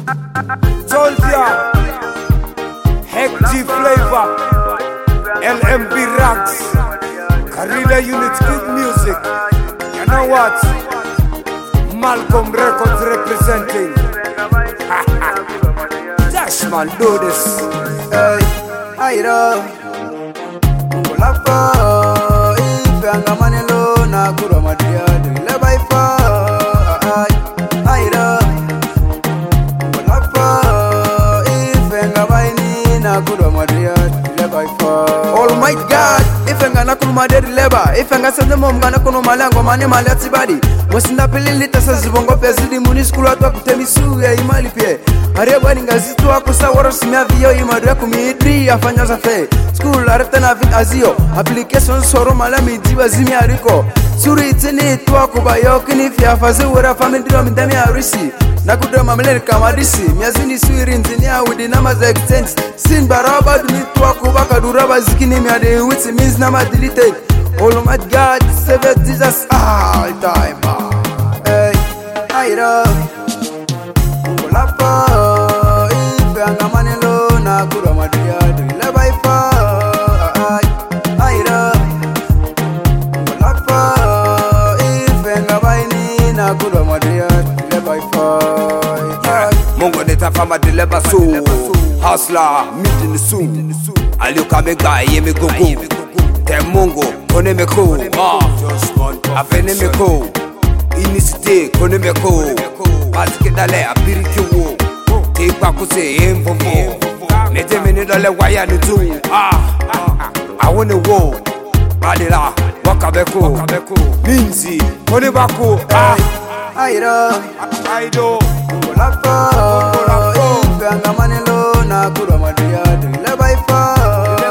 Soldier, Hectic Flavor, LMB Rags, Guerrilla Unit, good music. You know what? Malcolm Records representing. Dashman, do this. Hey, Mulapa, if I'm a man alone, I could have my dear, the by far. Mulapa, if I'm a man, I could have my dear, the by far. Almighty God, if I'm gonna come my dead labor, if I'm gonna send them home, gonna come my language, my name, my let's body. Was not a little Sazongo Pesidi Muniscula to Temisu, Imalipie. Areba Ngazitu Akusa Warosmia Vio Imadrakumi, Afanya Fe, School Artana Azio, Application Soro Malami Diva Zimia Rico, Suri Tini Tuakubayo, Kinifia Fazu, where a family drum in Damia Risi, Nakuda Mamel Kamadisi, Miazini Surin Tinia with the numbers extends, Sin Baraba Tuakubaka Duraba Zikinimia, which means Nama deleted. Oh my God, save Jesus all time. Hey, I love Mulapa, if I'm a man alone, I could have my dear, the by far. I love Mulapa, if I'm a man, I could have my dear, the by far. Mongo de ta fama de leba so, hustler, meeting the soon. Aluka me guy, ye me go go. Te Mongo, kone me ko, avene me ko, inisite kone me ko, basike dale abiriki wo, te kwa kuse emvomvo, mete mene dale waya ni tu, I wanna wo, badila, wakabeko, minzi, kone bako, I do, Mulapa, if I'm a man alone, I could have my dear, the by far.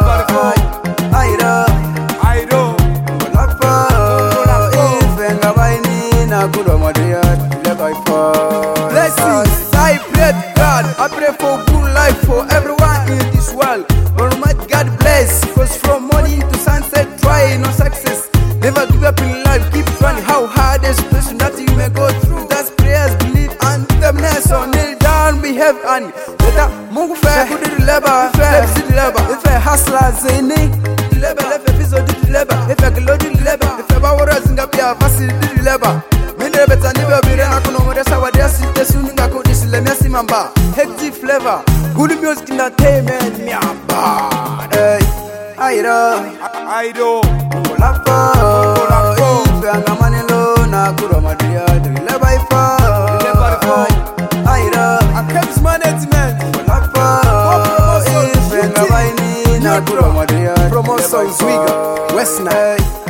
Blessings, I pray to God. I pray for good life for everyone in this world. Almighty God bless, cause from morning to sunset, try no success. Never give up in life, keep trying how hard is person that you may go through. That's prayers, believe, and firmness. So kneel down, behave, and better move fair, good to the labor, fair, the labor. If a hustler, zany, the labor, if a physical, the labor, if a glory, the labor, if a power is in the beer, facility, the labor. Better never be run up on the Sawa Desi, soon I could this Lemesi Mamba, Hectic Flavor, good music in the entertainment, Miamba. Hey, I do, Mulapa, if I'm a man alone, I could have my dear, the by far. I kept management, Mulapa, if I'm a man, I could have my dear, promotion, West Night.